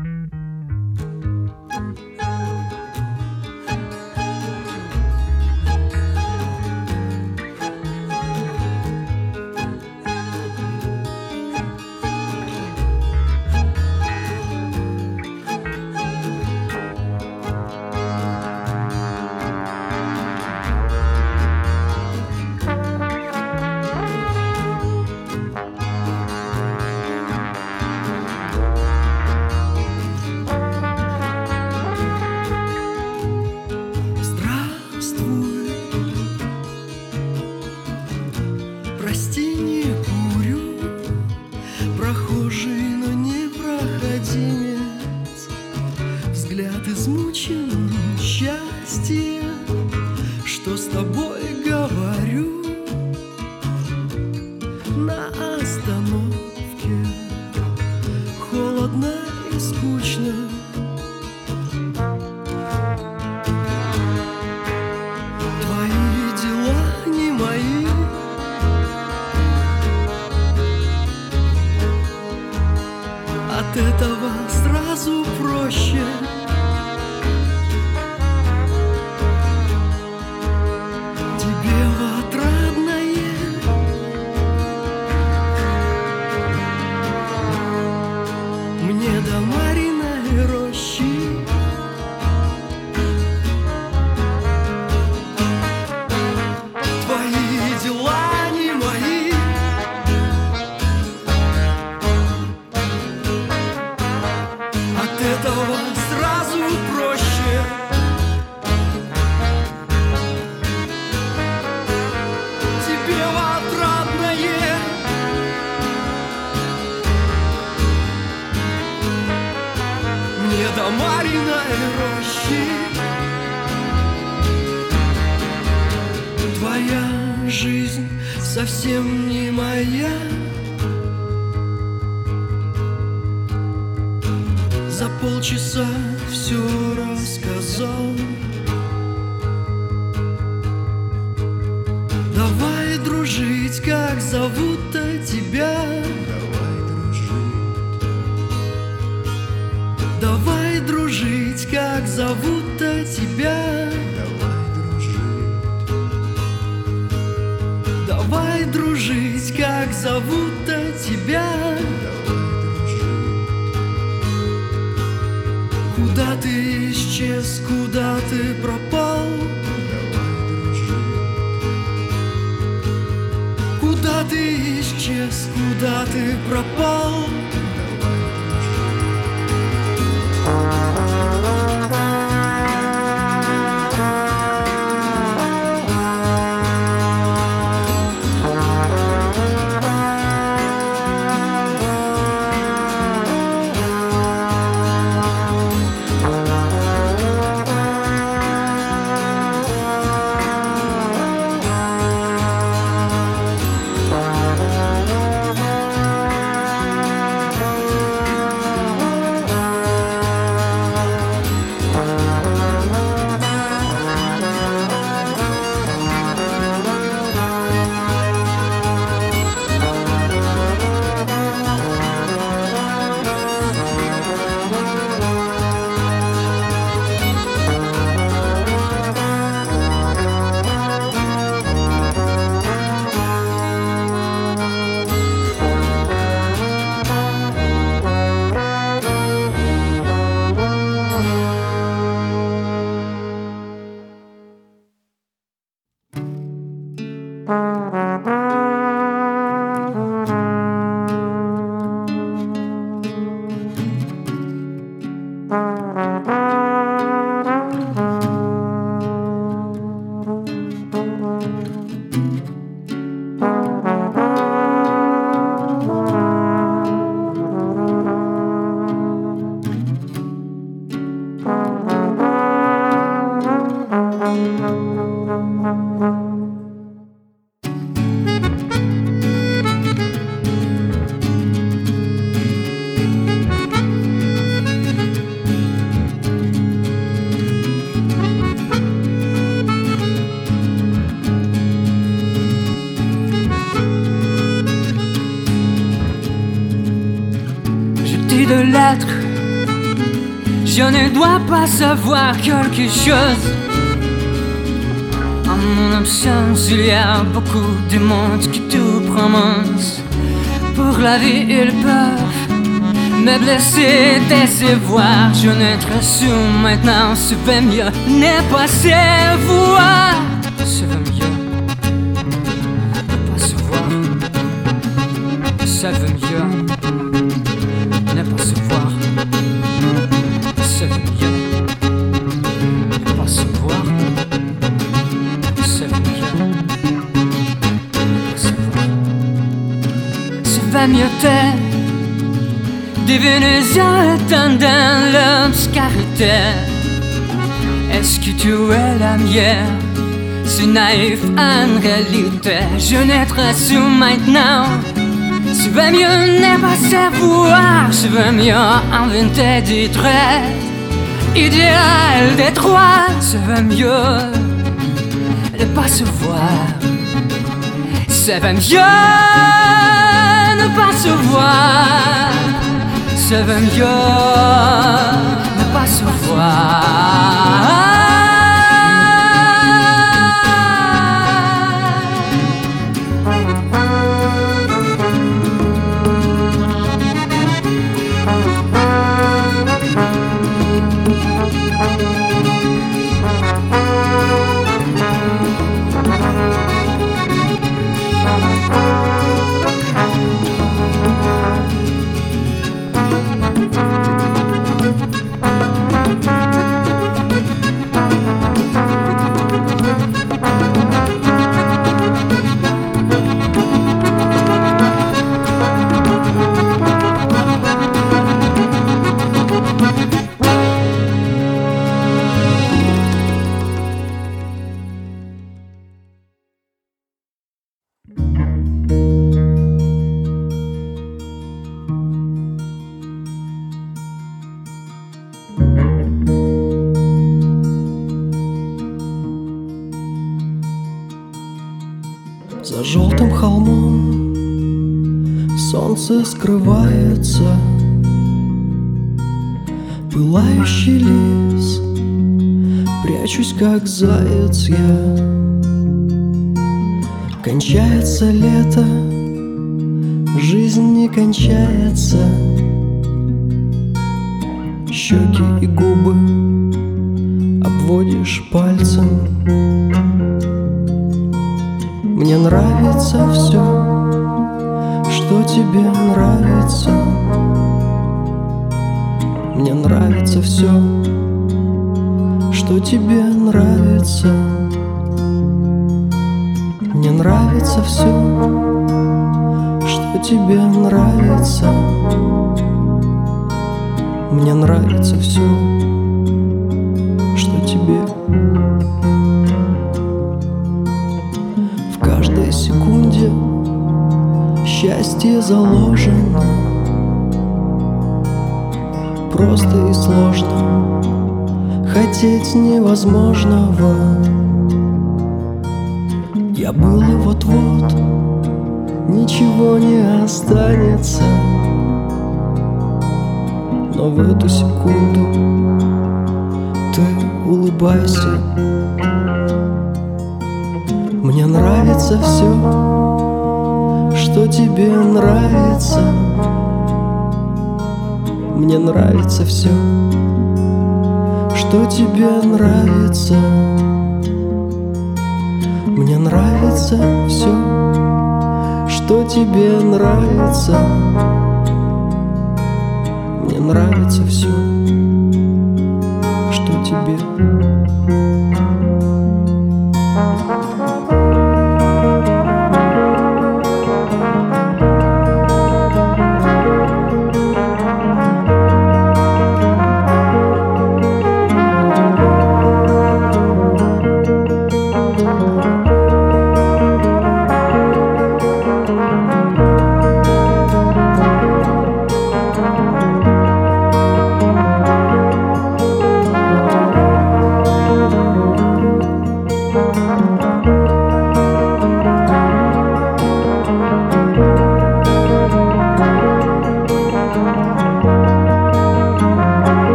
Совсем не моя. За полчаса все рассказал. Давай дружить, как зовут-то тебя? Давай дружить. Давай дружить, как зовут-то тебя? Давай дружить, как зовут-то тебя? Куда ты исчез, куда ты пропал? Куда ты исчез, куда ты пропал? Je ne dois pas savoir quelque chose. En mon absence, il y a beaucoup de monde qui tout prononcent. Pour la vie, ils peuvent me blesser, décevoir. Je ne te sous maintenant, ce va mieux ne pas se voir. Ce va mieux ne pas se voir. Ça va mieux ne pas se voir. Ça va mieux ne pas se voir. Ça va mieux ne pas se voir. Ça va mieux t'aider. Devenu dans l'obscurité. Est-ce que tu es la mienne? C'est naïf en réalité. Je n'être sous maintenant. Je veux mieux ne pas savoir. Je veux mieux inventer des traits idéal des trois. Je veux mieux ne pas se voir. Je veux mieux ne pas se voir. Je veux mieux ne pas se voir. За желтым холмом солнце скрывается. Пылающий лес, прячусь как заяц я. Кончается лето, жизнь не кончается. Щеки и губы обводишь пальцем. Мне нравится все, что тебе нравится. Мне нравится все, что тебе нравится. Мне нравится все, что тебе нравится. Мне нравится все, что тебе. В каждой секунде счастье заложено. Просто и сложно хотеть невозможного. Я был и вот-вот ничего не останется. Но в эту секунду ты улыбайся. Мне нравится все, что тебе нравится. Мне нравится все, что тебе нравится. Мне нравится все, что тебе нравится. Мне нравится все, что тебе.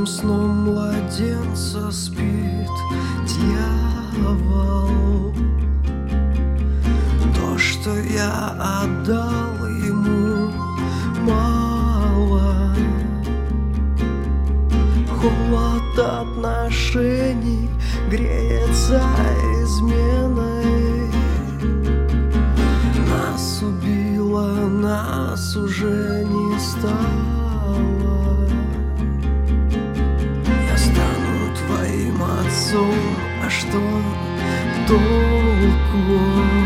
сном младенца спит дьявол. То, что я отдал ему, мало. Холод отношений греется изменой. Нас убило, нас уже не стало. Я стану твоим отцом, а что толку?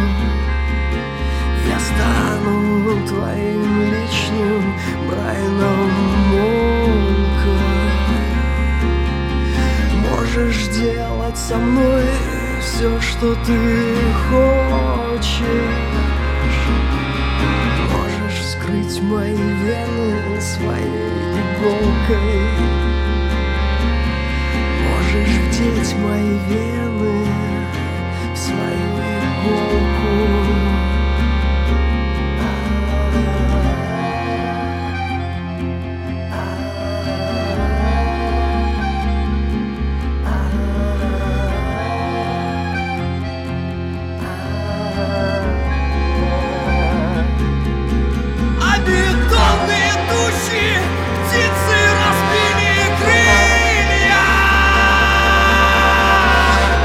Я стану твоим личным Брайаном Молко. Можешь делать со мной все, что ты хочешь. Можешь вскрыть мои вены своей иголкой. Можешь вдеть мои вены в свою иголку. Бетонные души, птицы разбили крылья.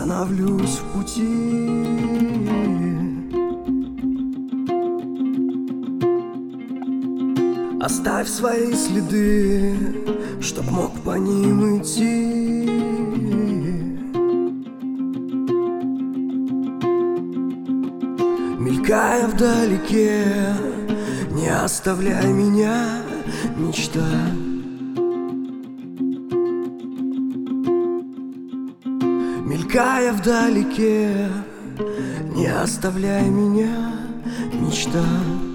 остановлюсь в пути. Оставь свои следы, чтоб мог по ним идти. Мелькая вдалеке, не оставляй меня, мечта. Мелькая вдалеке, не оставляй меня, мечта.